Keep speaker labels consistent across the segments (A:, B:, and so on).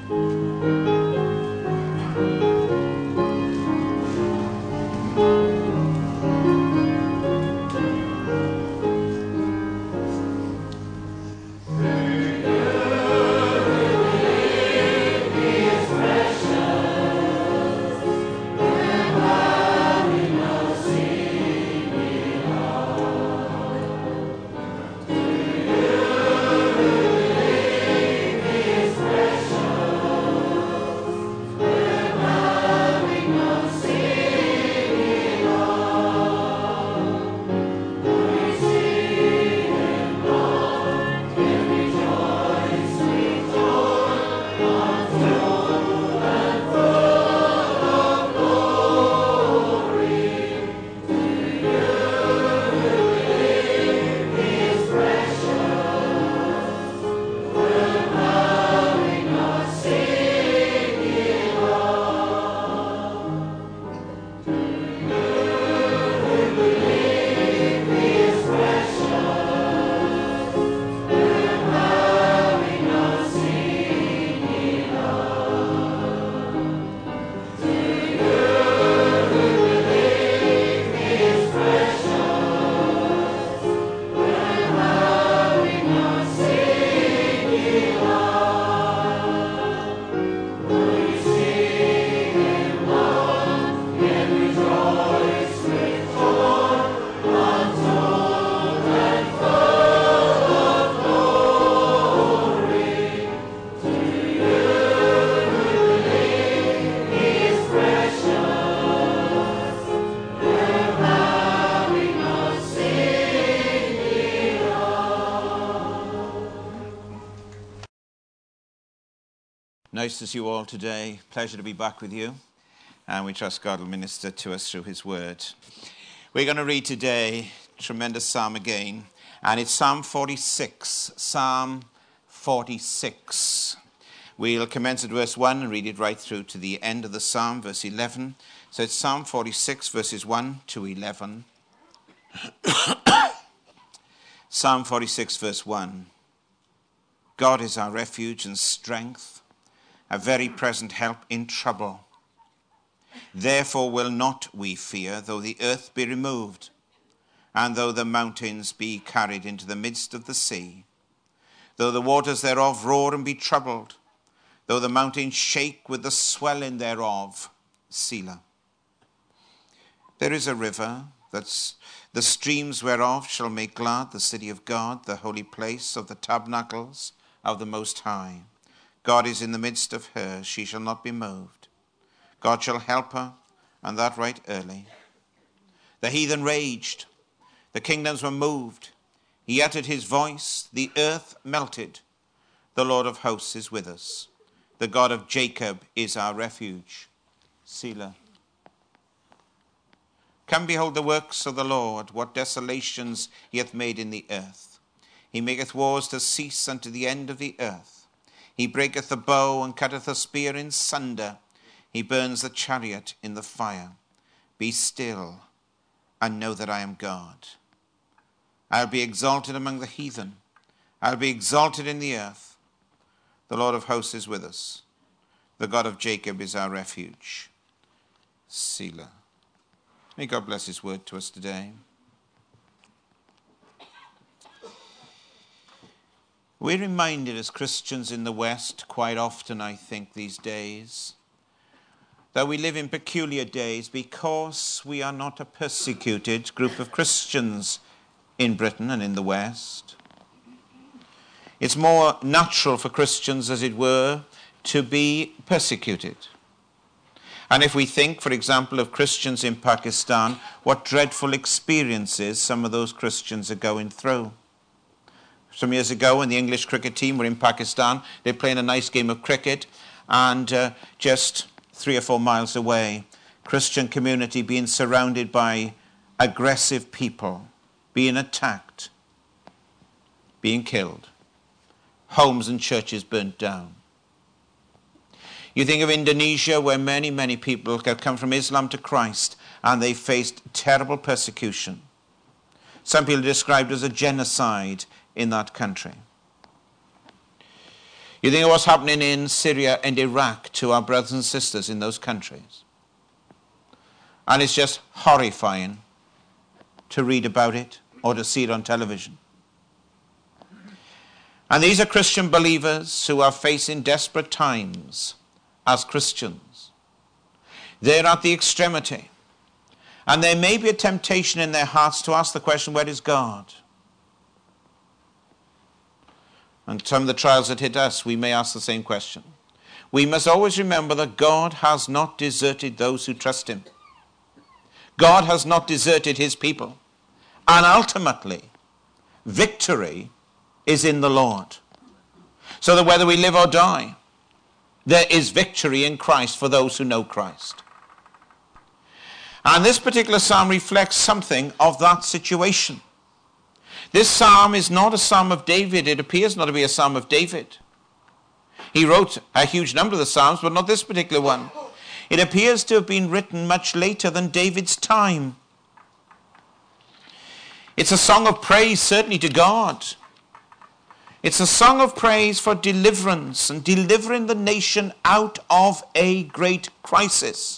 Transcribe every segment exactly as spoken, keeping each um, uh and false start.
A: Nice to see you all today. Pleasure to be back with you. And we trust God will minister to us through his word. We're going to read today a tremendous psalm again. And it's Psalm forty-six. Psalm forty-six. We'll commence at verse one and read it right through to the end of the psalm, verse eleven. So it's Psalm forty-six, verses one to eleven. Psalm forty-six, verse one. God is our refuge and strength, a very present help in trouble. Therefore will not we fear, though the earth be removed, and though the mountains be carried into the midst of the sea, though the waters thereof roar and be troubled, though the mountains shake with the swelling thereof. Selah. There is a river, that's the streams whereof shall make glad the city of God, the holy place of the tabernacles of the Most High. God is in the midst of her, she shall not be moved. God shall help her, and that right early. The heathen raged, the kingdoms were moved. He uttered his voice, the earth melted. The Lord of hosts is with us. The God of Jacob is our refuge. Selah. Come behold the works of the Lord, what desolations he hath made in the earth. He maketh wars to cease unto the end of the earth. He breaketh the bow and cutteth the spear in sunder. He burns the chariot in the fire. Be still and know that I am God. I'll be exalted among the heathen. I'll be exalted in the earth. The Lord of hosts is with us. The God of Jacob is our refuge. Selah. May God bless his word to us today. We're reminded as Christians in the West quite often, I think, these days, that we live in peculiar days because we are not a persecuted group of Christians in Britain and in the West. It's more natural for Christians, as it were, to be persecuted. And if we think, for example, of Christians in Pakistan, what dreadful experiences some of those Christians are going through. Some years ago, when the English cricket team were in Pakistan, they were playing a nice game of cricket, and uh, just three or four miles away, Christian community being surrounded by aggressive people, being attacked, being killed, homes and churches burnt down. You think of Indonesia, where many, many people have come from Islam to Christ, and they faced terrible persecution. Some people described as a genocide in that country. You think of what's happening in Syria and Iraq to our brothers and sisters in those countries. And it's just horrifying to read about it or to see it on television. And these are Christian believers who are facing desperate times as Christians. They're at the extremity. And there may be a temptation in their hearts to ask the question, where is God? And some of the trials that hit us, we may ask the same question. We must always remember that God has not deserted those who trust him. God has not deserted his people. And ultimately, victory is in the Lord. So that whether we live or die, there is victory in Christ for those who know Christ. And this particular psalm reflects something of that situation. This psalm is not a psalm of David. It appears not to be a psalm of David. He wrote a huge number of the psalms, but not this particular one. It appears to have been written much later than David's time. It's a song of praise, certainly, to God. It's a song of praise for deliverance and delivering the nation out of a great crisis.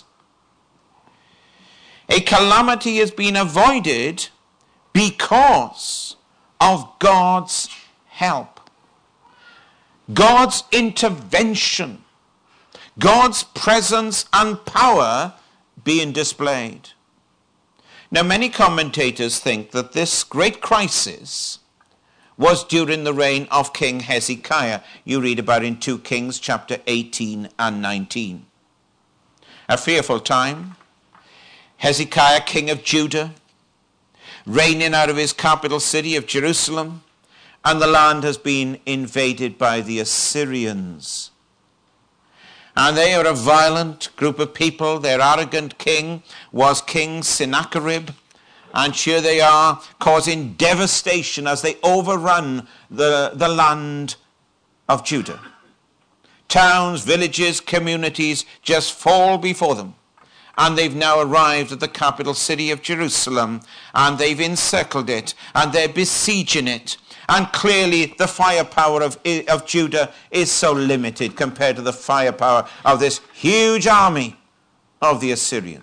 A: A calamity has been avoided because of God's help. God's intervention. God's presence and power being displayed. Now, many commentators think that this great crisis was during the reign of King Hezekiah. You read about in Second Kings chapter eighteen and nineteen. A fearful time. Hezekiah, king of Judah, reigning out of his capital city of Jerusalem, and the land has been invaded by the Assyrians. And they are a violent group of people. Their arrogant king was King Sennacherib. And here they are causing devastation as they overrun the, the land of Judah. Towns, villages, communities just fall before them. And they've now arrived at the capital city of Jerusalem. And they've encircled it. And they're besieging it. And clearly the firepower of, of Judah is so limited compared to the firepower of this huge army of the Assyrians.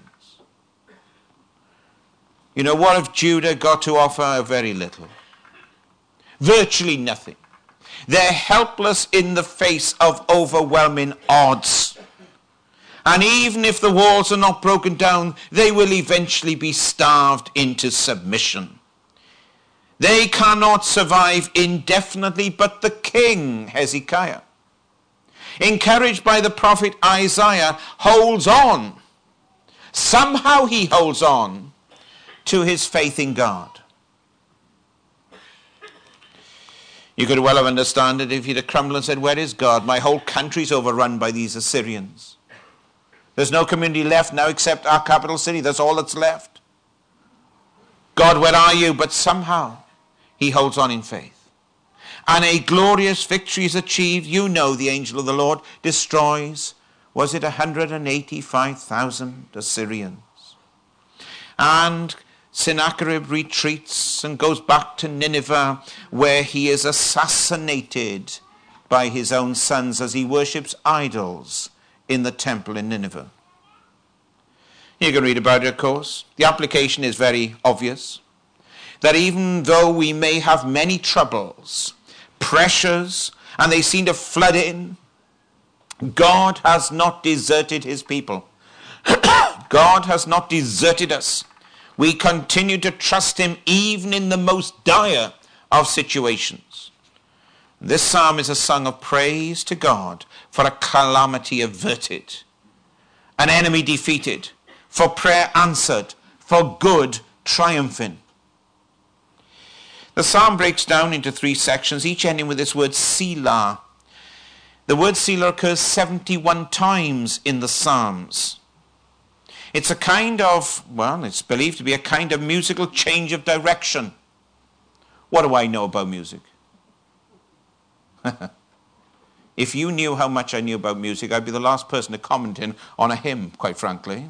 A: You know, what have Judah got to offer? Very little. Virtually nothing. They're helpless in the face of overwhelming odds. And even if the walls are not broken down, they will eventually be starved into submission. They cannot survive indefinitely, but the king, Hezekiah, encouraged by the prophet Isaiah, holds on. Somehow he holds on to his faith in God. You could well have understood it if he'd have crumbled and said, where is God? My whole country's overrun by these Assyrians. There's no community left now except our capital city. That's all that's left. God, where are you? But somehow he holds on in faith. And a glorious victory is achieved. You know the angel of the Lord destroys, was it one hundred eighty-five thousand Assyrians? And Sennacherib retreats and goes back to Nineveh, where he is assassinated by his own sons as he worships idols in the temple in Nineveh. You can read about it, of course. The application is very obvious. That even though we may have many troubles, pressures, and they seem to flood in, God has not deserted his people. God has not deserted us. We continue to trust him even in the most dire of situations. This psalm is a song of praise to God for a calamity averted, an enemy defeated, for prayer answered, for good triumphing. The psalm breaks down into three sections, each ending with this word Selah. The word Selah occurs seventy-one times in the Psalms. It's a kind of, well, it's believed to be a kind of musical change of direction. What do I know about music? If you knew how much I knew about music, I'd be the last person to comment in on a hymn, quite frankly.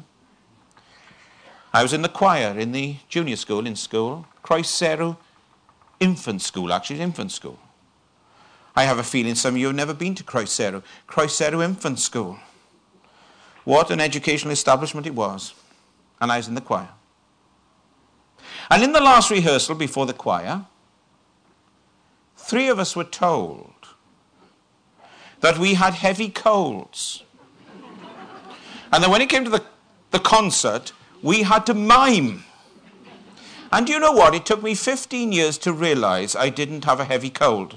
A: I was in the choir in the junior school, in school, Croesaru Infant School, actually infant school. I have a feeling some of you have never been to Croesero. Croesero Infant School. What an educational establishment it was. And I was in the choir. And in the last rehearsal before the choir, three of us were told that we had heavy colds. And then when it came to the, the concert, we had to mime. And do you know what? It took me fifteen years to realize I didn't have a heavy cold.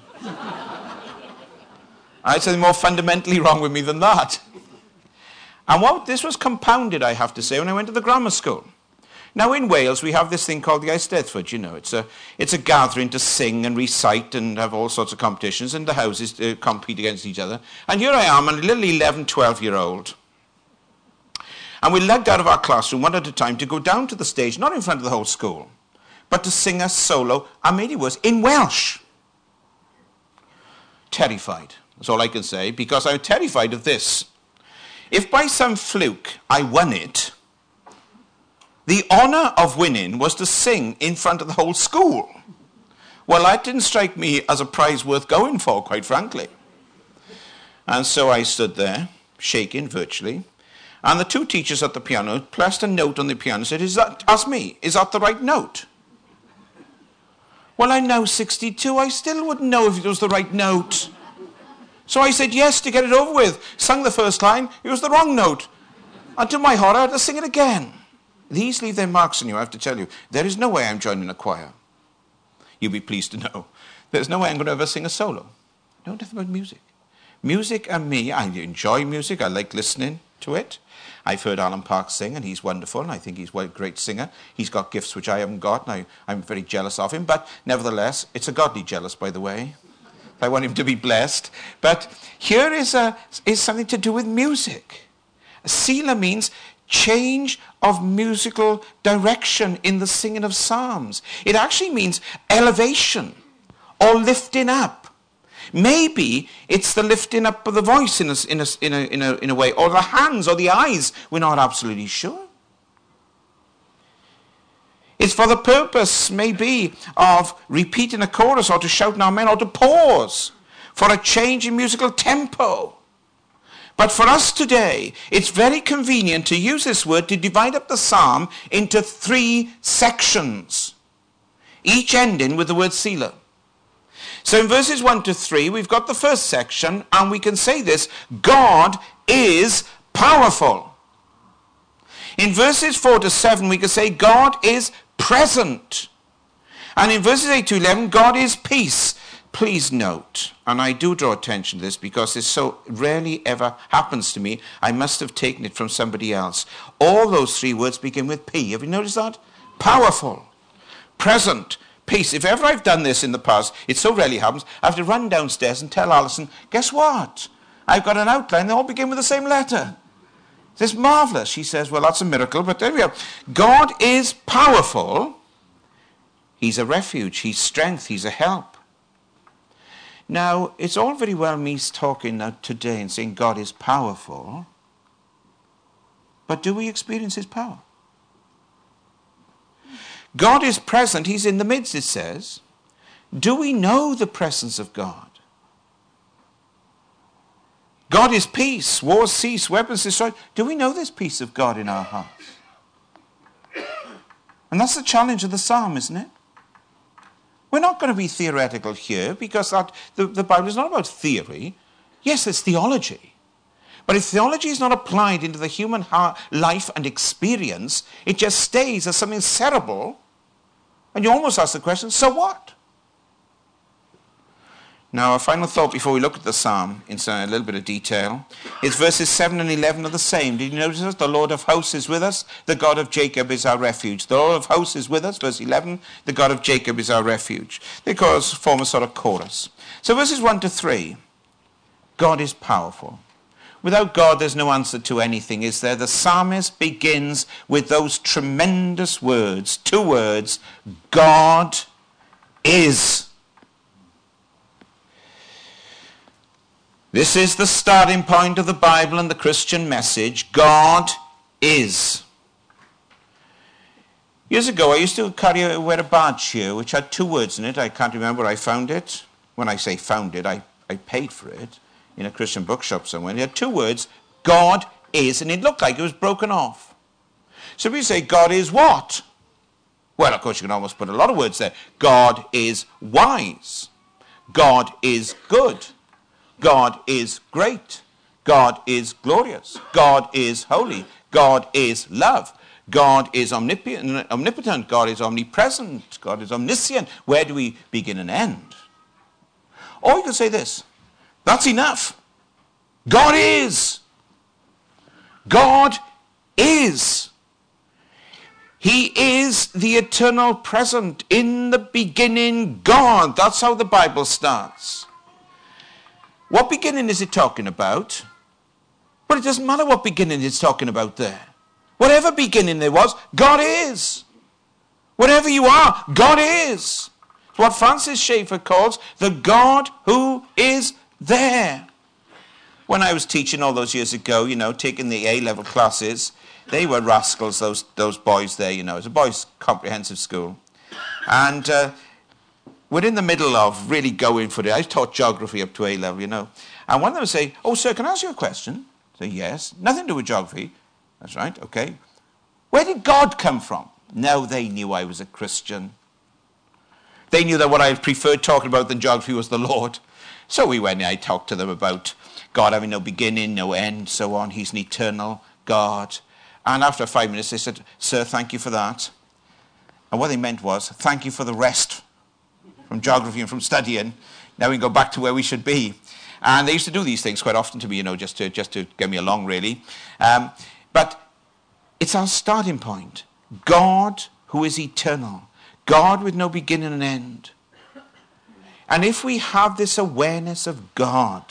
A: I had something more fundamentally wrong with me than that. And what this was compounded, I have to say, when I went to the grammar school. Now in Wales we have this thing called the Eisteddfod, you know. It's a, it's a gathering to sing and recite and have all sorts of competitions, and the houses uh, compete against each other. And here I am, a little eleven, twelve year old. And we legged out of our classroom one at a time to go down to the stage, not in front of the whole school, but to sing a solo, and maybe it was, in Welsh. Terrified, that's all I can say, because I'm terrified of this. If by some fluke I won it, the honour of winning was to sing in front of the whole school. Well, that didn't strike me as a prize worth going for, quite frankly. And so I stood there, shaking virtually, and the two teachers at the piano pressed a note on the piano and said, is that, asked me, is that the right note? Well, I'm now sixty-two, I still wouldn't know if it was the right note. So I said yes to get it over with, sung the first line, it was the wrong note. And to my horror, I had to sing it again. These leave their marks on you, I have to tell you. There is no way I'm joining a choir. You'll be pleased to know. There's no way I'm going to ever sing a solo. No, nothing about music. Music and me, I enjoy music, I like listening to it. I've heard Alan Parks sing, and he's wonderful, and I think he's a great singer. He's got gifts which I haven't got, and I, I'm very jealous of him. But nevertheless, it's a godly jealous, by the way. I want him to be blessed. But here is, a, is something to do with music. Selah means change of musical direction in the singing of psalms. It actually means elevation or lifting up. Maybe it's the lifting up of the voice in a, in a, in a, in a, in a way, or the hands or the eyes. We're not absolutely sure. It's for the purpose, maybe, of repeating a chorus or to shout in amen or to pause for a change in musical tempo. But for us today, it's very convenient to use this word to divide up the psalm into three sections, each ending with the word Selah. So in verses one to three, we've got the first section, and we can say this, God is powerful. In verses four to seven, we can say God is present. And in verses eight to eleven, God is peace. Please note, and I do draw attention to this because this so rarely ever happens to me, I must have taken it from somebody else. All those three words begin with P. Have you noticed that? Powerful, present, peace. If ever I've done this in the past, it so rarely happens, I have to run downstairs and tell Alison, guess what? I've got an outline, they all begin with the same letter. This is marvelous. She says, well, that's a miracle, but there we are. God is powerful. He's a refuge, he's strength, he's a help. Now, it's all very well me talking now today and saying God is powerful, but do we experience his power? God is present, he's in the midst, it says. Do we know the presence of God? God is peace, wars cease, weapons destroyed. Do we know this peace of God in our hearts? And that's the challenge of the psalm, isn't it? We're not going to be theoretical here because that, the, the Bible is not about theory. Yes, it's theology. But if theology is not applied into the human heart, life and experience, it just stays as something cerebral. And you almost ask the question, so what? Now, a final thought before we look at the psalm in a little bit of detail is verses seven and eleven are the same. Did you notice this? The Lord of hosts is with us. The God of Jacob is our refuge. The Lord of hosts is with us. Verse eleven, the God of Jacob is our refuge. They cause, form a sort of chorus. So verses one to three, God is powerful. Without God, there's no answer to anything, is there? The psalmist begins with those tremendous words, two words, God is. This is the starting point of the Bible and the Christian message. God is. Years ago, I used to carry wear a badge here, which had two words in it. I can't remember where I found it. When I say found it, I I paid for it in a Christian bookshop somewhere. And it had two words, God is, and it looked like it was broken off. So if you say God is what? Well, of course, you can almost put a lot of words there. God is wise. God is good. God is great. God is glorious. God is holy. God is love. God is omnipotent. omnipotent. God is omnipresent. God is omniscient. Where do we begin and end? Or you can say this. That's enough. God is. God is. He is the eternal present. In the beginning, God. That's how the Bible starts. What beginning is it talking about? But it doesn't matter what beginning it's talking about there. Whatever beginning there was, God is. Whatever you are, God is. It's what Francis Schaeffer calls the God who is there. When I was teaching all those years ago, you know, taking the A-level classes, they were rascals, those those boys there, you know. It was a boys' comprehensive school. And uh, we're in the middle of really going for it. I taught geography up to A-level, you know. And one of them would say, oh, sir, can I ask you a question? I say, yes. Nothing to do with geography. That's right, okay. Where did God come from? No, they knew I was a Christian. They knew that what I preferred talking about than geography was the Lord. So we went and I talked to them about God having no beginning, no end, so on. He's an eternal God. And after five minutes, they said, sir, thank you for that. And what they meant was, thank you for the rest from geography and from studying. Now we can go back to where we should be. And they used to do these things quite often to me, you know, just to, just to get me along, really. Um, but it's our starting point. God who is eternal. God with no beginning and end. And if we have this awareness of God,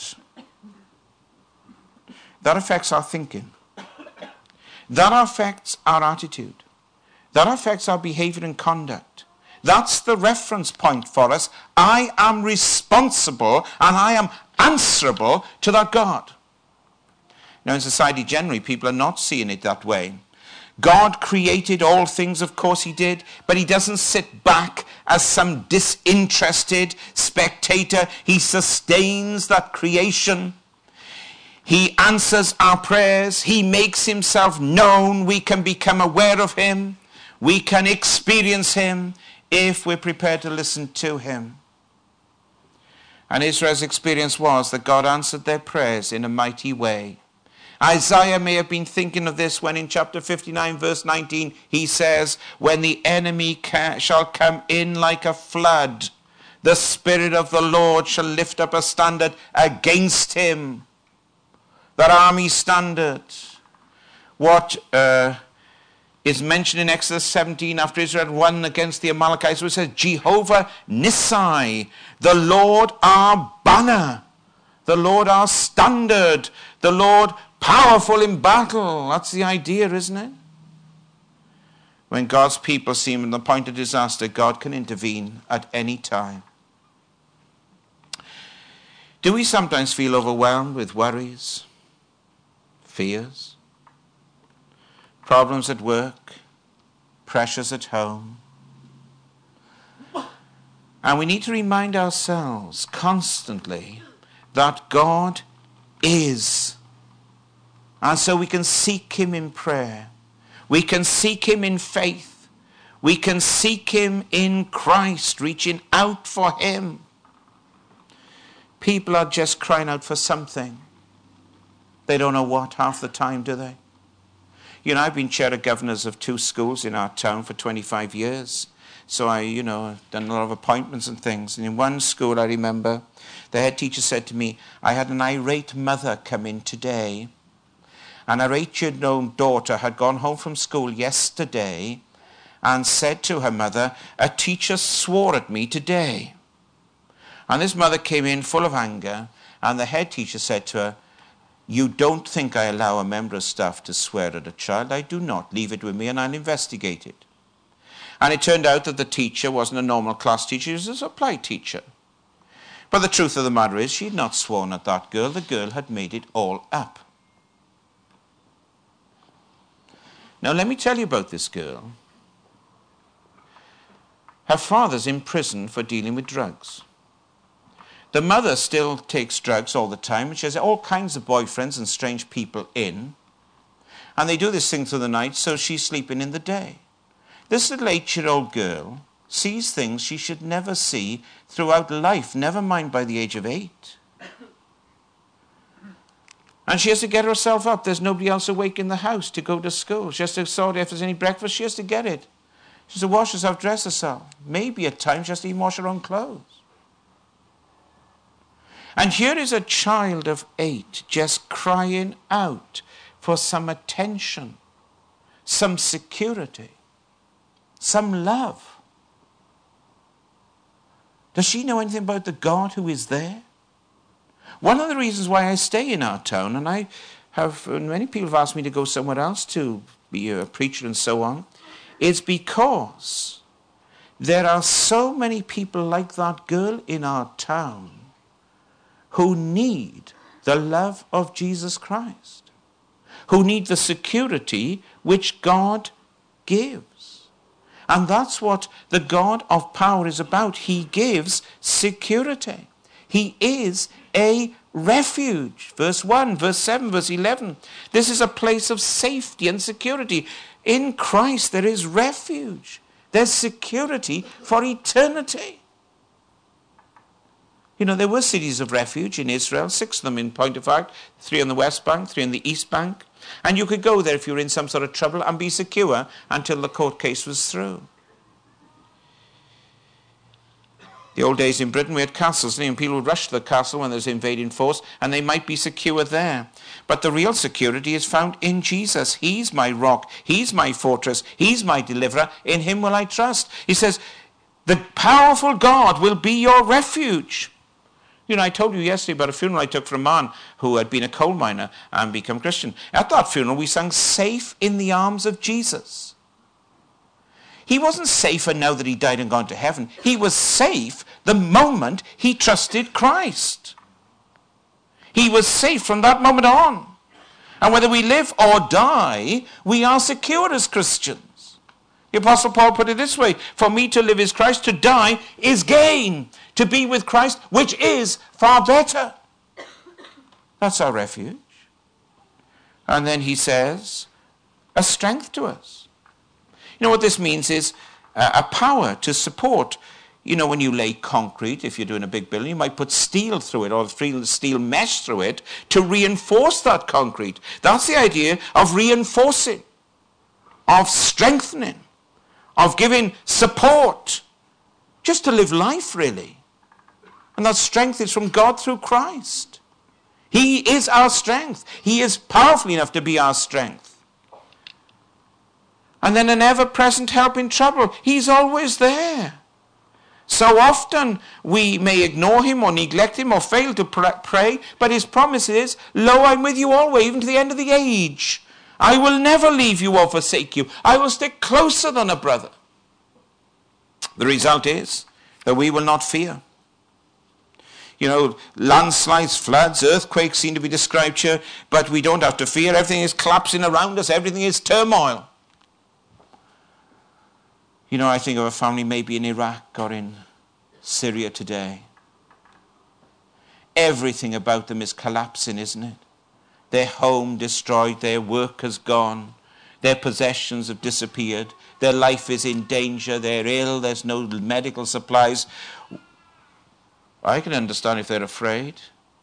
A: that affects our thinking. That affects our attitude. That affects our behavior and conduct. That's the reference point for us. I am responsible and I am answerable to that God. Now in society generally, people are not seeing it that way. God created all things, of course he did, but he doesn't sit back as some disinterested spectator. He sustains that creation. He answers our prayers. He makes himself known. We can become aware of him. We can experience him if we're prepared to listen to him. And Israel's experience was that God answered their prayers in a mighty way. Isaiah may have been thinking of this when in chapter fifty-nine verse nineteen he says, when the enemy ca- shall come in like a flood, the Spirit of the Lord shall lift up a standard against him. That army standard. What uh, is mentioned in Exodus seventeen after Israel won against the Amalekites, where it says, Jehovah Nissi, the Lord our banner, the Lord our standard, the Lord powerful in battle. That's the idea, isn't it? When God's people seem at the point of disaster, God can intervene at any time. Do we sometimes feel overwhelmed with worries, fears, problems at work, pressures at home? And we need to remind ourselves constantly that God is. And so we can seek him in prayer. We can seek him in faith. We can seek him in Christ, reaching out for him. People are just crying out for something. They don't know what half the time, do they? You know, I've been chair of governors of two schools in our town for twenty-five years. So I, you know, I've done a lot of appointments and things. And in one school, I remember, the head teacher said to me, I had an irate mother come in today. And her eight-year-old daughter had gone home from school yesterday and said to her mother, a teacher swore at me today. And this mother came in full of anger, and the head teacher said to her, you don't think I allow a member of staff to swear at a child? I do not. Leave it with me and I'll investigate it. And it turned out that the teacher wasn't a normal class teacher, she was a supply teacher. But the truth of the matter is, she had not sworn at that girl. The girl had made it all up. Now let me tell you about this girl. Her father's in prison for dealing with drugs. The mother still takes drugs all the time, and she has all kinds of boyfriends and strange people in. And they do this thing through the night, so she's sleeping in the day. This little eight-year-old girl sees things she should never see throughout life, never mind by the age of eight. And she has to get herself up. There's nobody else awake in the house to go to school. She has to sort if there's any breakfast, she has to get it. She has to wash herself, dress herself. Maybe at times she has to even wash her own clothes. And here is a child of eight just crying out for some attention, some security, some love. Does she know anything about the God who is there? One of the reasons why I stay in our town, and I have, and many people have asked me to go somewhere else to be a preacher and so on, is because there are so many people like that girl in our town who need the love of Jesus Christ, who need the security which God gives. And that's what the God of power is about. He gives security. He is a refuge. Verse one, verse seven, verse eleven. This is a place of safety and security. In Christ there is refuge. There's security for eternity. You know, there were cities of refuge in Israel, six of them in point of fact, three on the west bank, three on the east bank. And you could go there if you were in some sort of trouble and be secure until the court case was through. The old days in Britain, we had castles, and people would rush to the castle when there was invading force, and they might be secure there. But the real security is found in Jesus. He's my rock. He's my fortress. He's my deliverer. In him will I trust. He says, the powerful God will be your refuge. You know, I told you yesterday about a funeral I took for a man who had been a coal miner and become Christian. At that funeral, we sang Safe in the Arms of Jesus. He wasn't safer now that he died and gone to heaven. He was safe the moment he trusted Christ. He was safe from that moment on. And whether we live or die, we are secure as Christians. The Apostle Paul put it this way, for me to live is Christ, to die is gain. To be with Christ, which is far better. That's our refuge. And then he says, a strength to us. You know what this means is uh, a power to support. You know, when you lay concrete, if you're doing a big building, you might put steel through it or steel mesh through it to reinforce that concrete. That's the idea of reinforcing, of strengthening, of giving support, just to live life really. And that strength is from God through Christ. He is our strength. He is powerful enough to be our strength. And then an ever-present help in trouble. He's always there. So often we may ignore him or neglect him or fail to pray, but his promise is, lo, I'm with you always, even to the end of the age. I will never leave you or forsake you. I will stick closer than a brother. The result is that we will not fear. You know, landslides, floods, earthquakes seem to be described here, but we don't have to fear. Everything is collapsing around us. Everything is turmoil. You know, I think of a family maybe in Iraq or in Syria today. Everything about them is collapsing, isn't it? Their home destroyed, their work has gone, their possessions have disappeared, their life is in danger, they're ill, there's no medical supplies. I can understand if they're afraid.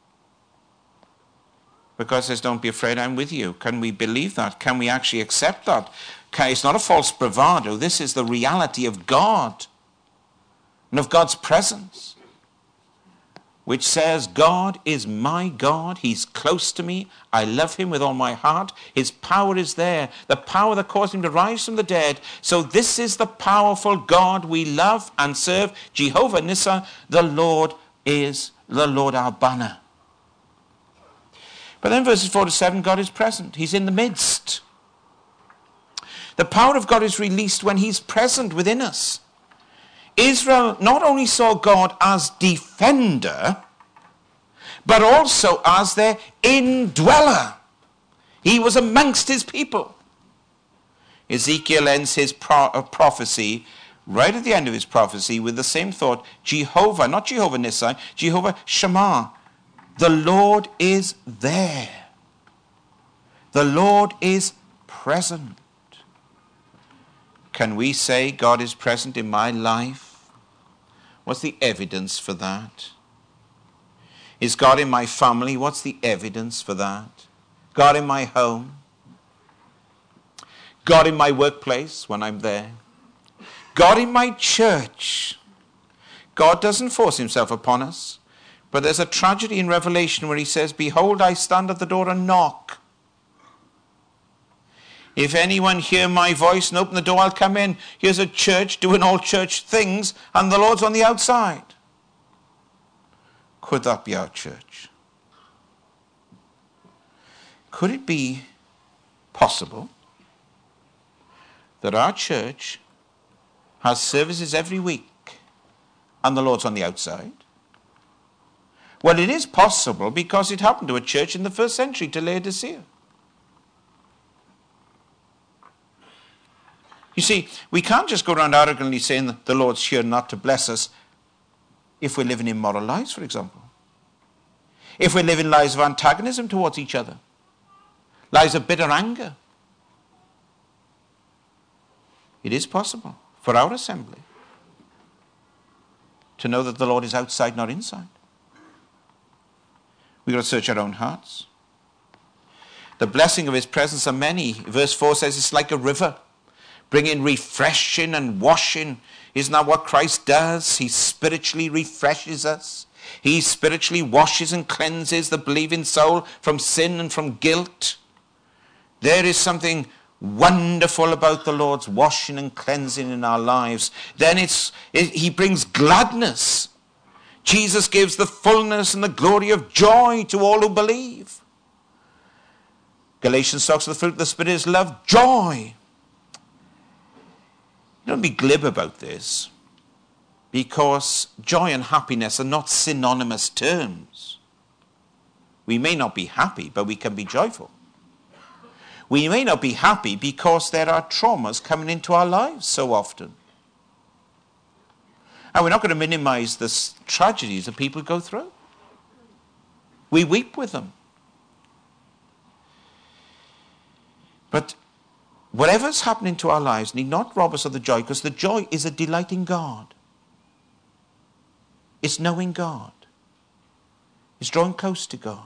A: But God says, don't be afraid, I'm with you. Can we believe that? Can we actually accept that? It's not a false bravado. This is the reality of God and of God's presence, which says, God is my God. He's close to me. I love him with all my heart. His power is there, the power that caused him to rise from the dead. So this is the powerful God we love and serve, Jehovah Nissi. The Lord is the Lord our banner. But then verses four to seven, God is present. He's in the midst. The power of God is released when he's present within us. Israel not only saw God as defender, but also as their indweller. He was amongst his people. Ezekiel ends his pro- prophecy right at the end of his prophecy with the same thought, Jehovah, not Jehovah Nissi, Jehovah Shammah. The Lord is there. The Lord is present. Can we say God is present in my life? What's the evidence for that? Is God in my family? What's the evidence for that? God in my home? God in my workplace when I'm there? God in my church? God doesn't force himself upon us, but there's a tragedy in Revelation where he says, behold, I stand at the door and knock. If anyone hear my voice and open the door, I'll come in. Here's a church doing all church things, and the Lord's on the outside. Could that be our church? Could it be possible that our church has services every week and the Lord's on the outside? Well, it is possible because it happened to a church in the first century, to Laodicea. You see, we can't just go around arrogantly saying that the Lord's here not to bless us if we're living immoral lives, for example. If we're living lives of antagonism towards each other. Lives of bitter anger. It is possible for our assembly to know that the Lord is outside, not inside. We've got to search our own hearts. The blessing of his presence are many. Verse four says it's like a river, bringing refreshing and washing. Isn't that what Christ does? He spiritually refreshes us. He spiritually washes and cleanses the believing soul from sin and from guilt. There is something wonderful about the Lord's washing and cleansing in our lives. Then it's it, he brings gladness. Jesus gives the fullness and the glory of joy to all who believe. Galatians talks of the fruit of the Spirit is love, joy. Don't be glib about this, because joy and happiness are not synonymous terms. We may not be happy, but we can be joyful. We may not be happy because there are traumas coming into our lives so often. And we're not going to minimize the tragedies that people go through. We weep with them. But whatever's happening to our lives need not rob us of the joy, because the joy is a delight in God. It's knowing God. It's drawing close to God.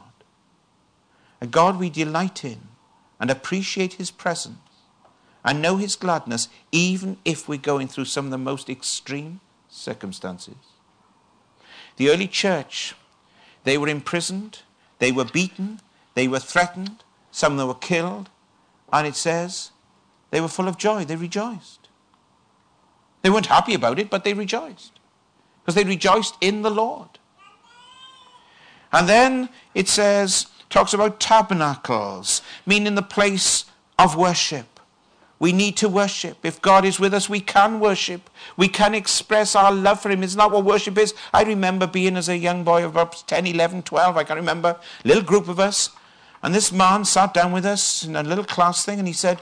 A: A God we delight in and appreciate his presence and know his gladness, even if we're going through some of the most extreme circumstances. The early church, they were imprisoned, they were beaten, they were threatened, some of them were killed, and it says they were full of joy, they rejoiced. They weren't happy about it, but they rejoiced, because they rejoiced in the Lord. And then it says, talks about tabernacles, meaning the place of worship. We need to worship. If God is with us, we can worship. We can express our love for him. Isn't that what worship is? I remember being as a young boy of about ten, eleven, twelve, I can't remember, a little group of us. And this man sat down with us in a little class thing and he said,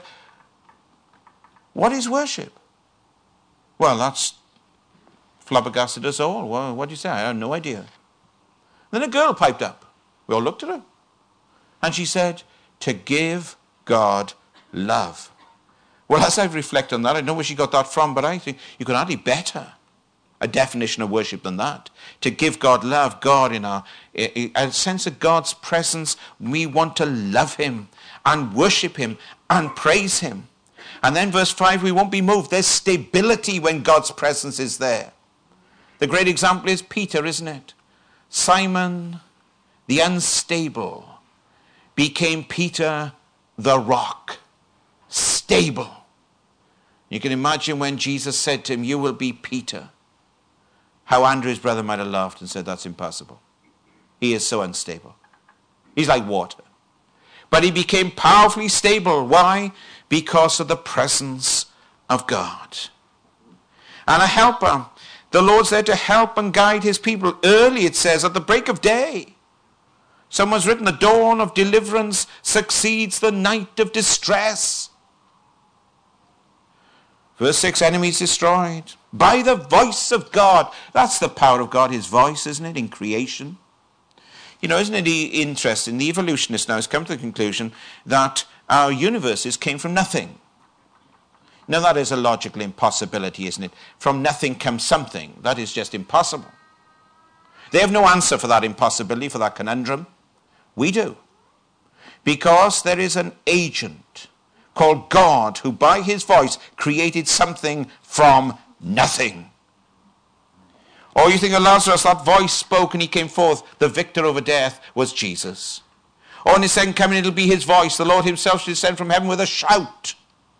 A: what is worship? Well, that's flabbergasted us all. Well, what do you say? I have no idea. Then a girl piped up. We all looked at her. And she said, to give God love. Well, as I reflect on that, I don't know where she got that from, but I think you could hardly better a definition of worship than that. To give God love, God in our, a sense of God's presence, we want to love him and worship him and praise him. And then verse five, we won't be moved. There's stability when God's presence is there. The great example is Peter, isn't it? Simon, the unstable, became Peter, the rock. Stable. You can imagine when Jesus said to him, you will be Peter. How Andrew, his brother, might have laughed and said, that's impossible. He is so unstable. He's like water. But he became powerfully stable. Why? Because of the presence of God. And a helper. The Lord's there to help and guide his people. Early, it says, at the break of day. Someone's written, the dawn of deliverance succeeds the night of distress. Verse six, enemies destroyed. by the voice of God. That's the power of God, his voice, isn't it, in creation? You know, isn't it interesting? The evolutionist now has come to the conclusion that our universes came from nothing. Now, that is a logical impossibility, isn't it? From nothing comes something. That is just impossible. They have no answer for that impossibility, for that conundrum. We do. Because there is an agent called God who by his voice created something from nothing. Or you think of Lazarus, that voice spoke and he came forth. The victor over death was Jesus. Or in his second coming it'll be his voice. The Lord himself shall descend from heaven with a shout.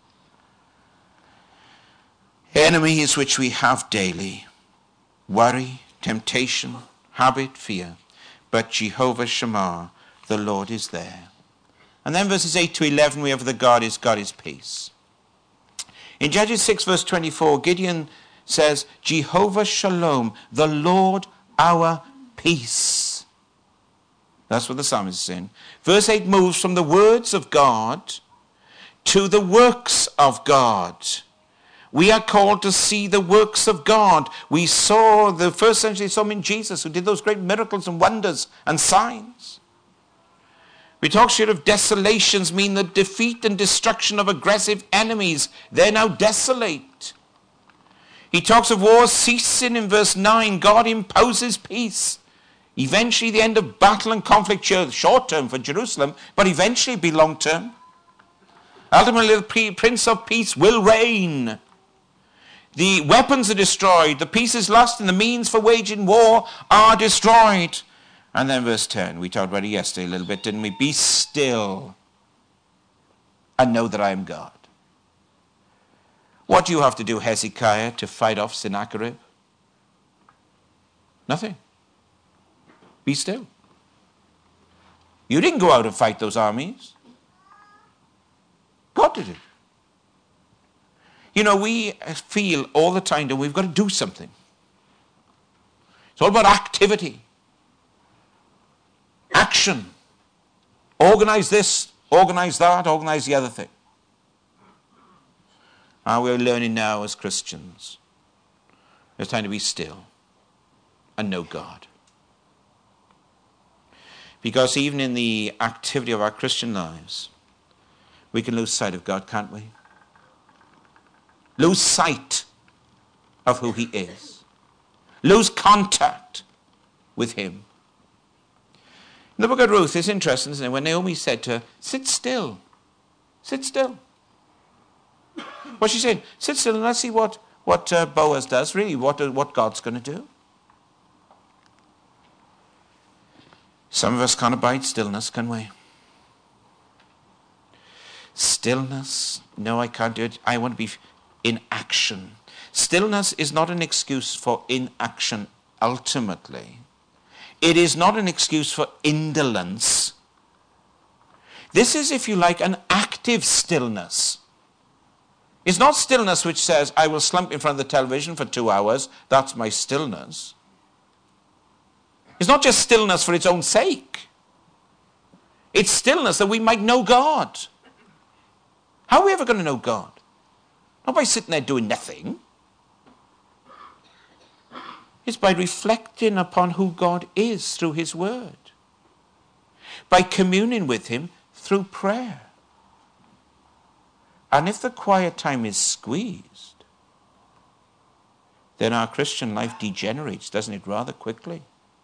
A: Enemies which we have daily. Worry, temptation, habit, fear. But Jehovah Shammah, the Lord is there. And then verses eight to eleven, we have the God is, God is peace. In Judges six verse twenty-four, Gideon says, Jehovah Shalom, the Lord our peace. That's what the psalmist is saying. Verse eight moves from the words of God to the works of God. We are called to see the works of God. We saw, the first century saw him in Jesus, who did those great miracles and wonders and signs. We talk here of desolations, mean the defeat and destruction of aggressive enemies. They're now desolate. He talks of wars ceasing in verse nine. God imposes peace. Eventually the end of battle and conflict, short term for Jerusalem, but eventually be long term. Ultimately the Prince of Peace will reign. The weapons are destroyed. The peace is lost and the means for waging war are destroyed. And then verse ten, we talked about it yesterday a little bit, didn't we? Be still and know that I am God. What do you have to do, Hezekiah, to fight off Sennacherib? Nothing. Be still. You didn't go out and fight those armies. God did it. You know, we feel all the time that we've got to do something. It's all about activity. Action. Organize this, organize that, organize the other thing. And we're learning now as Christians. It's time to be still and know God. Because even in the activity of our Christian lives, we can lose sight of God, can't we? Lose sight of who he is. Lose contact with him. In the book of Ruth, it's interesting, isn't it? When Naomi said to her, sit still. Sit still. What's she saying? Sit still and let's see what, what uh, Boaz does, really, what, uh, what God's going to do. Some of us can't abide stillness, can we? Stillness, no, I can't do it. I want to be in action. Stillness is not an excuse for inaction ultimately. It is not an excuse for indolence. This is, if you like, an active stillness. It's not stillness which says, I will slump in front of the television for two hours. That's my stillness. It's not just stillness for its own sake. It's stillness that we might know God. How are we ever going to know God? Not by sitting there doing nothing. It's by reflecting upon who God is through his word. By communing with him through prayer. And if the quiet time is squeezed, then our Christian life degenerates, doesn't it, rather quickly?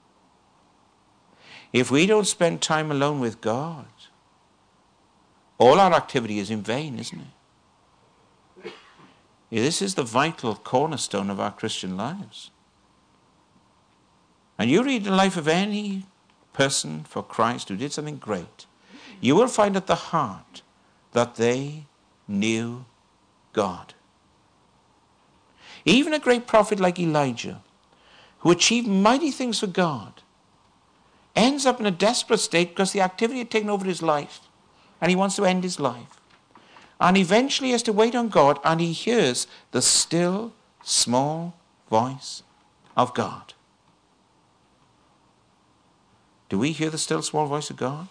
A: If we don't spend time alone with God, all our activity is in vain, isn't it? This is the vital cornerstone of our Christian lives. And you read the life of any person for Christ who did something great, you will find at the heart that they knew God. Even a great prophet like Elijah, who achieved mighty things for God, ends up in a desperate state because the activity had taken over his life and he wants to end his life. And eventually he has to wait on God and he hears the still, small voice of God. Do we hear the still, small voice of God?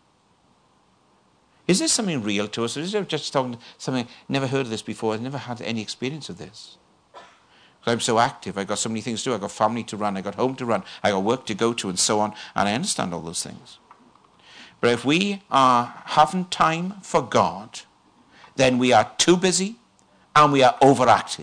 A: Is this something real to us? Or is it just talking something, never heard of this before, I've never had any experience of this? Because I'm so active. I've got so many things to do. I've got family to run. I've got home to run. I've got work to go to and so on. And I understand all those things. But if we are haven't time for God, then we are too busy and we are overactive.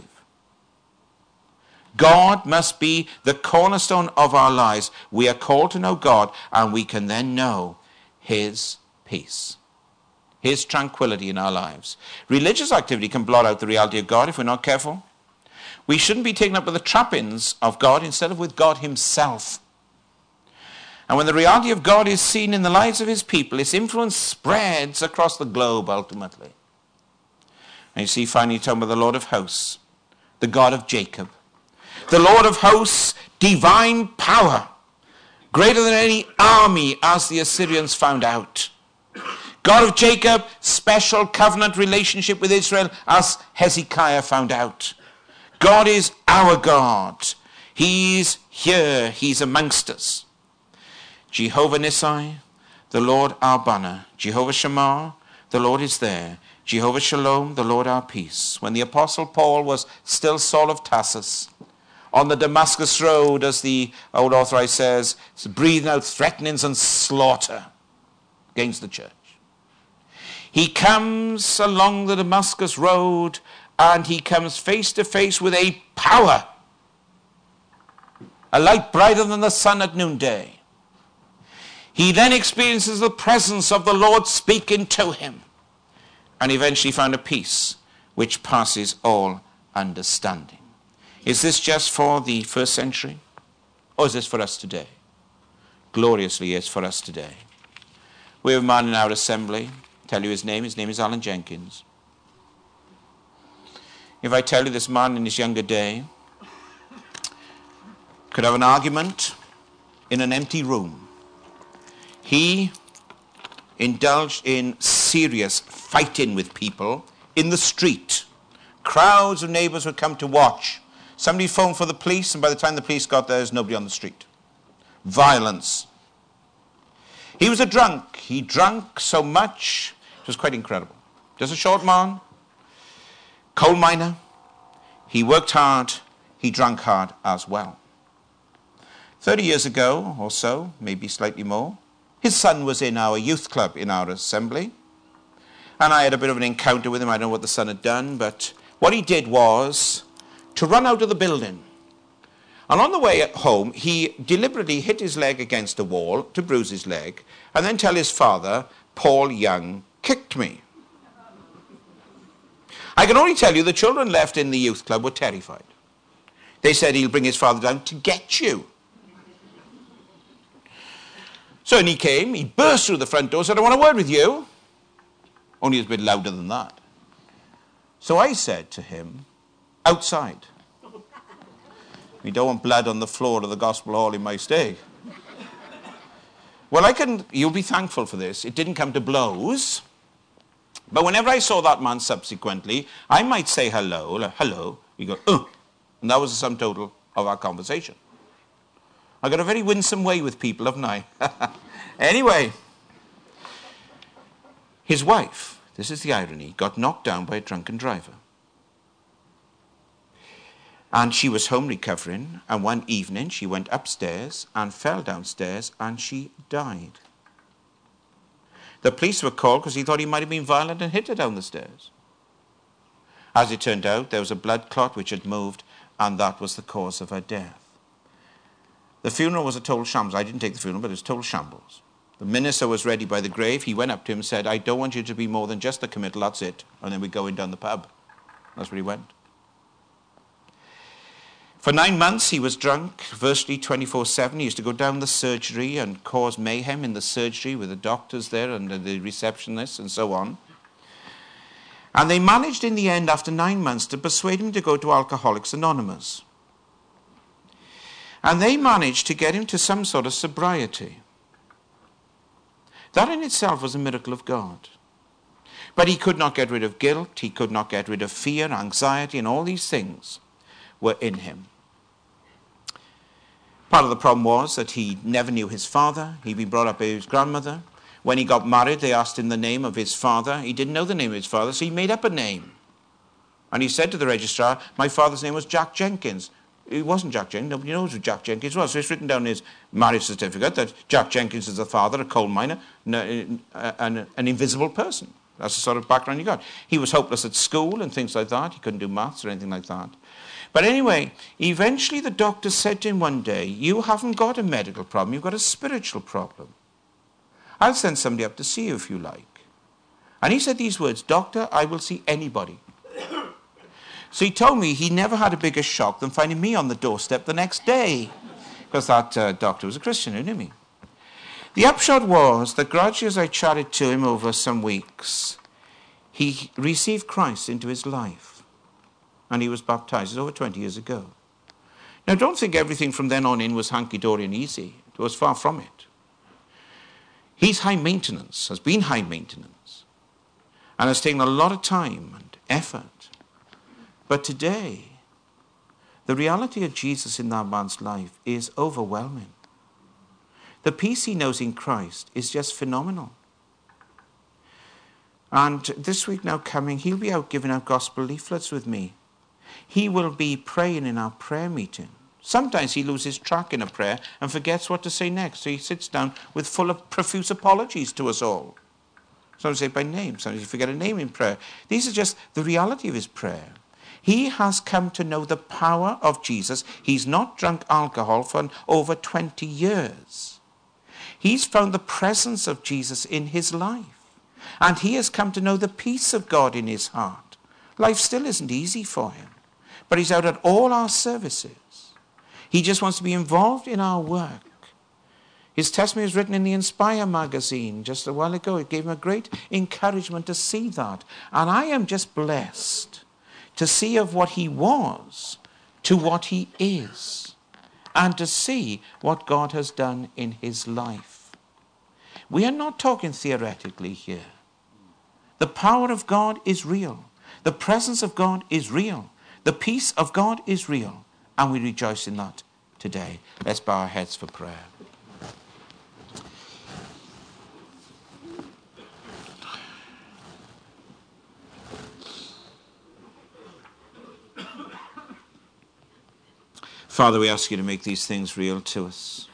A: God must be the cornerstone of our lives. We are called to know God, and we can then know his peace, his tranquility in our lives. Religious activity can blot out the reality of God if we're not careful. We shouldn't be taken up with the trappings of God instead of with God himself. And when the reality of God is seen in the lives of his people, its influence spreads across the globe ultimately. And you see, finally, talking about the Lord of hosts, the God of Jacob. The Lord of hosts, divine power, greater than any army, as the Assyrians found out. God of Jacob, special covenant relationship with Israel, as Hezekiah found out. God is our God. He's here. He's amongst us. Jehovah Nissi, the Lord our banner. Jehovah Shammah, the Lord is there. Jehovah Shalom, the Lord our peace. When the Apostle Paul was still Saul of Tarsus, on the Damascus Road, as the old authorized says, breathing out threatenings and slaughter against the church. He comes along the Damascus Road and he comes face to face with a power, a light brighter than the sun at noonday. He then experiences the presence of the Lord speaking to him, and eventually found a peace which passes all understanding. Is this just for the first century? Or is this for us today? Gloriously is for us today. We have a man in our assembly. I'll tell you his name. His name is Alan Jenkins. If I tell you this man in his younger day could have an argument in an empty room, he indulged in serious fighting with people in the street. Crowds of neighbors would come to watch. Somebody phoned for the police, and by the time the police got there, there's nobody on the street. Violence. He was a drunk. He drank so much, it was quite incredible. Just a short man, coal miner. He worked hard. He drank hard as well. Thirty years ago or so, maybe slightly more, his son was in our youth club in our assembly. And I had a bit of an encounter with him. I don't know what the son had done, but what he did was to run out of the building. And on the way home, he deliberately hit his leg against a wall to bruise his leg, and then tell his father, Paul Young kicked me. I can only tell you the children left in the youth club were terrified. They said he'll bring his father down to get you. So when he came, he burst through the front door, said, I want a word with you. Only a bit louder than that. So I said to him, outside. We don't want blood on the floor of the gospel hall in my stay. Well, I can, you'll be thankful for this. It didn't come to blows. But whenever I saw that man subsequently, I might say hello, like, hello. He go, oh. And that was the sum total of our conversation. I got a very winsome way with people, haven't I? Anyway, his wife, this is the irony, got knocked down by a drunken driver. And she was home recovering, and one evening she went upstairs and fell downstairs and she died. The police were called because he thought he might have been violent and hit her down the stairs. As it turned out, there was a blood clot which had moved, and that was the cause of her death. The funeral was a total shambles. I didn't take the funeral, but it was total shambles. The minister was ready by the grave. He went up to him and said, I don't want you to be more than just a committal, that's it. And then we're going down the pub. That's where he went. For nine months he was drunk, virtually twenty-four seven. He used to go down the surgery and cause mayhem in the surgery with the doctors there and the receptionists and so on. And they managed in the end, after nine months, to persuade him to go to Alcoholics Anonymous. And they managed to get him to some sort of sobriety. That in itself was a miracle of God. But he could not get rid of guilt, he could not get rid of fear, anxiety, and all these things were in him. Part of the problem was that he never knew his father. He'd been brought up by his grandmother. When he got married, they asked him the name of his father. He didn't know the name of his father, so he made up a name. And he said to the registrar, my father's name was Jack Jenkins. It wasn't Jack Jenkins. Nobody knows who Jack Jenkins was. So it's written down in his marriage certificate that Jack Jenkins is the father, a coal miner, and an invisible person. That's the sort of background he got. He was hopeless at school and things like that. He couldn't do maths or anything like that. But anyway, eventually the doctor said to him one day, you haven't got a medical problem, you've got a spiritual problem. I'll send somebody up to see you if you like. And he said these words, doctor, I will see anybody. So he told me he never had a bigger shock than finding me on the doorstep the next day. Because that uh, doctor was a Christian, who knew me. The upshot was that gradually as I chatted to him over some weeks, he received Christ into his life. And he was baptized over twenty years ago. Now don't think everything from then on in was hunky-dory and easy. It was far from it. He's high maintenance, has been high maintenance, and has taken a lot of time and effort. But today, the reality of Jesus in that man's life is overwhelming. The peace he knows in Christ is just phenomenal. And this week now coming, he'll be out giving out gospel leaflets with me. He will be praying in our prayer meeting. Sometimes he loses track in a prayer and forgets what to say next. So he sits down with full of profuse apologies to us all. Sometimes say by name, sometimes you forget a name in prayer. These are just the reality of his prayer. He has come to know the power of Jesus. He's not drunk alcohol for over twenty years. He's found the presence of Jesus in his life. And he has come to know the peace of God in his heart. Life still isn't easy for him. But he's out at all our services. He just wants to be involved in our work. His testimony was written in the Inspire magazine just a while ago. It gave him a great encouragement to see that. And I am just blessed to see of what he was to what he is. And to see what God has done in his life. We are not talking theoretically here. The power of God is real. The presence of God is real. The peace of God is real. And we rejoice in that today. Let's bow our heads for prayer. Father, we ask you to make these things real to us.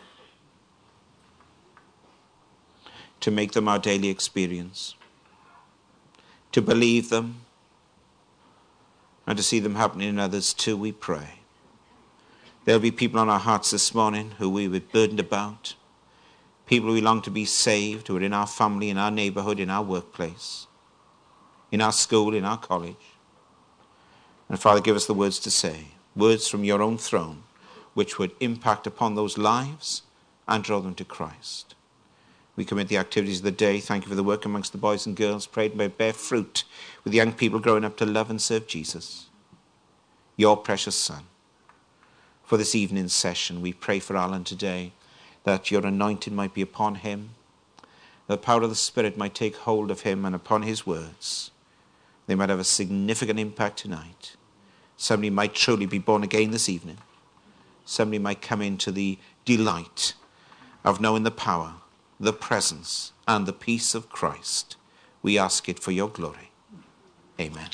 A: To make them our daily experience. To believe them. And to see them happening in others too, we pray. There'll be people on our hearts this morning who we were burdened about. People who long to be saved, who are in our family, in our neighborhood, in our workplace, in our school, in our college. And Father, give us the words to say, words from your own throne, which would impact upon those lives and draw them to Christ. We commit the activities of the day. Thank you for the work amongst the boys and girls. Pray may bear fruit with young people growing up to love and serve Jesus, your precious Son. For this evening's session, we pray for Alan today, that your anointing might be upon him, the power of the Spirit might take hold of him and upon his words. They might have a significant impact tonight. Somebody might truly be born again this evening. Somebody might come into the delight of knowing the power, the presence, and the peace of Christ. We ask it for your glory. Amen.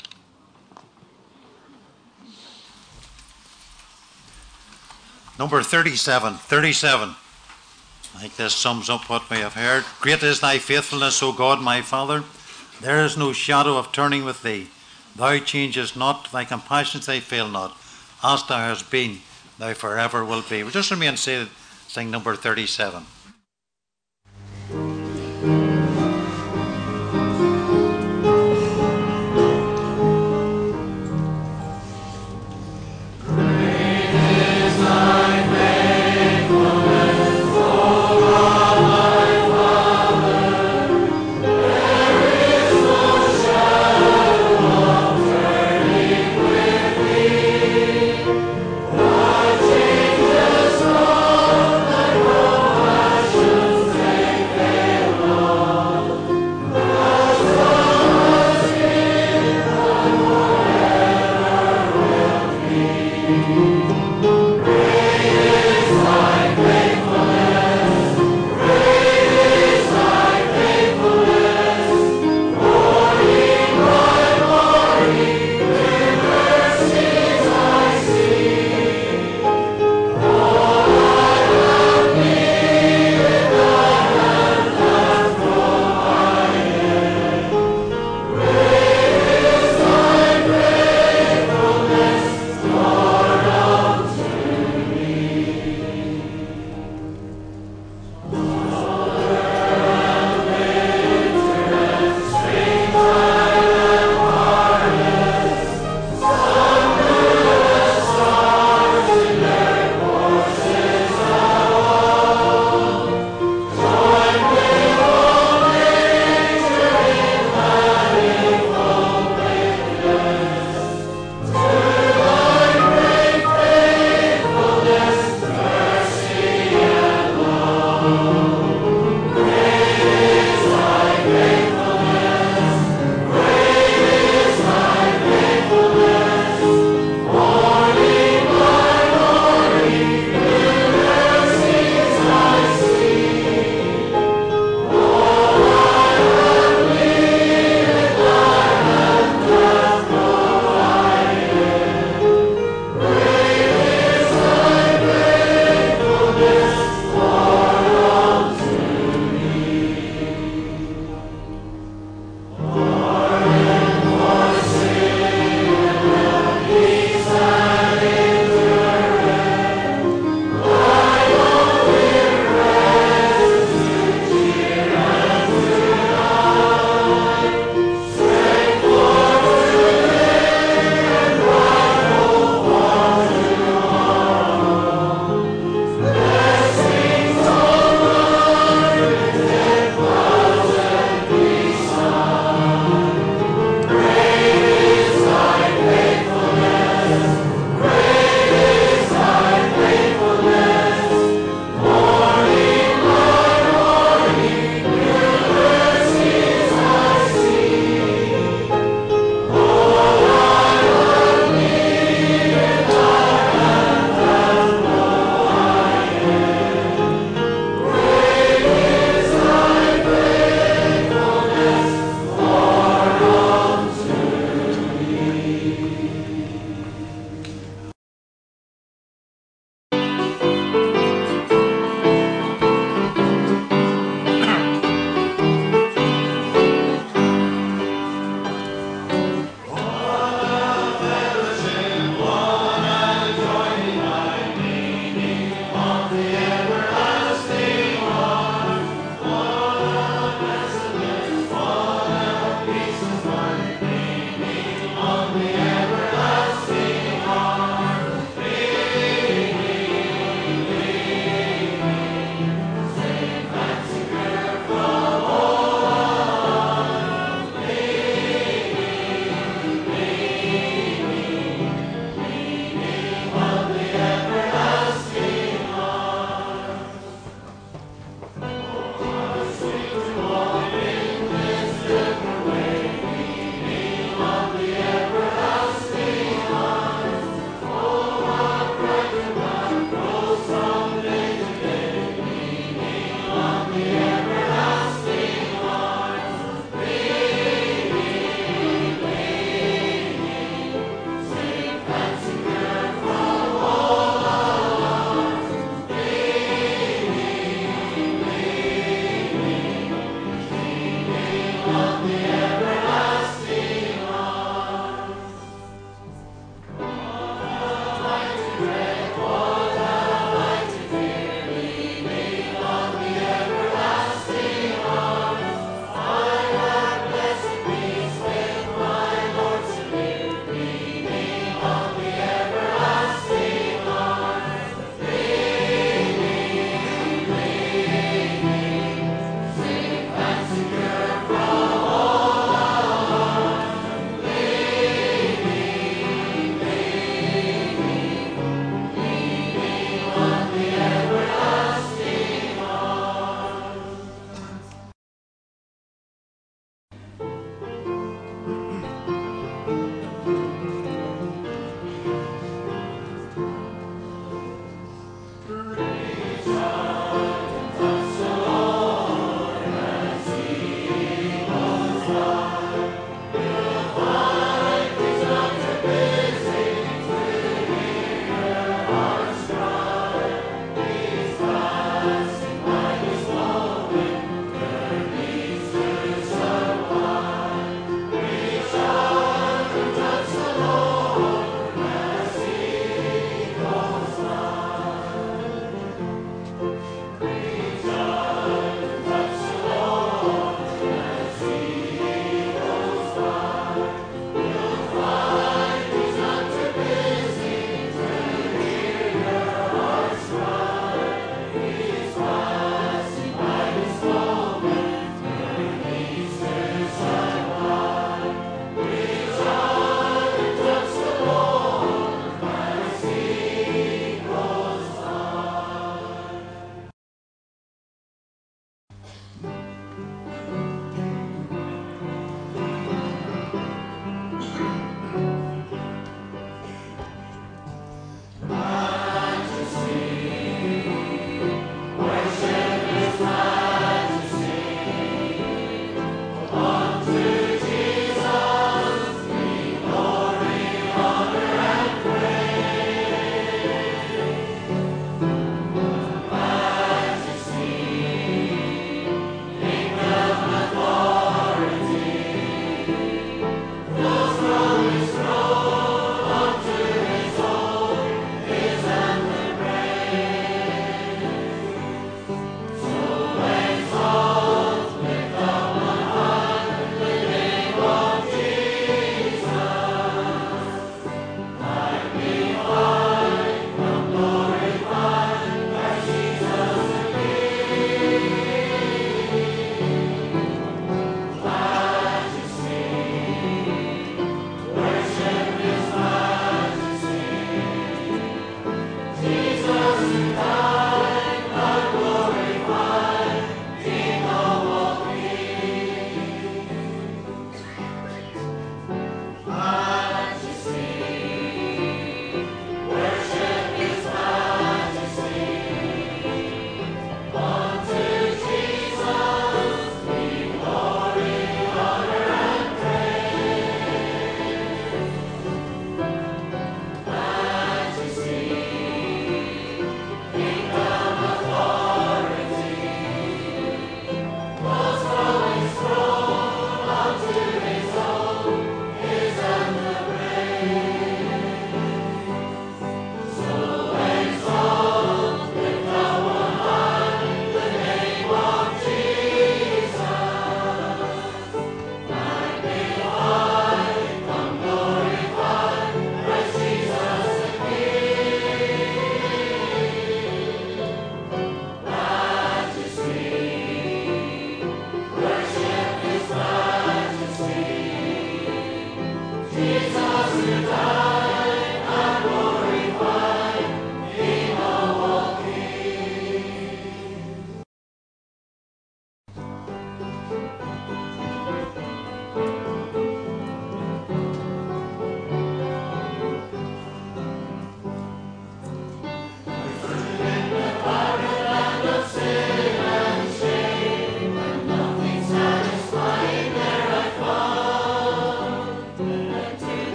B: Number thirty-seven. thirty-seven. I think this sums up what we have heard. Great is thy faithfulness, O God, my Father. There is no shadow of turning with thee. Thou changest not, thy compassions they fail not. As thou hast been, thou forever will be. We'll just remain seated, sing number thirty-seven.